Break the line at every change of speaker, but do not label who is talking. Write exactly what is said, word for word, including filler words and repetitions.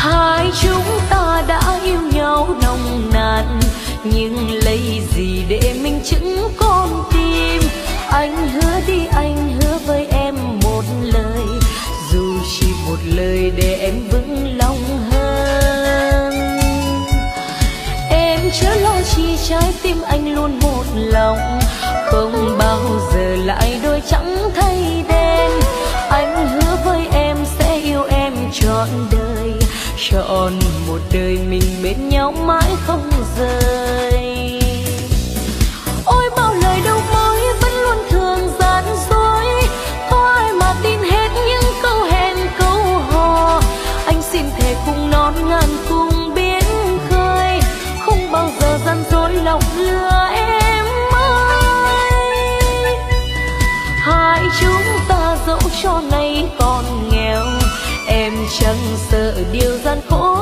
Hai chúng ta đã yêu nhau nồng nàn, nhưng lấy gì để minh chứng con tim. Anh hứa đi, anh hứa với em một lời, dù chỉ một lời để em vững lòng hơn. Em chớ lo chi, trái tim anh luôn một lòng, không bao giờ lại đôi trắng thay đen. Anh hứa với em sẽ yêu em trọn đời, trọn một đời mình bên nhau mãi không rời. Ôi bao lời đâu mới vẫn luôn thường gian dối, có ai mà tin hết những câu hẹn câu hò. Anh xin thề cùng non ngàn cùng biển khơi, không bao giờ gian dối lòng lừa em ơi. Hai chúng ta dẫu cho nay còn nghèo, em chẳng sợ điều gian khổ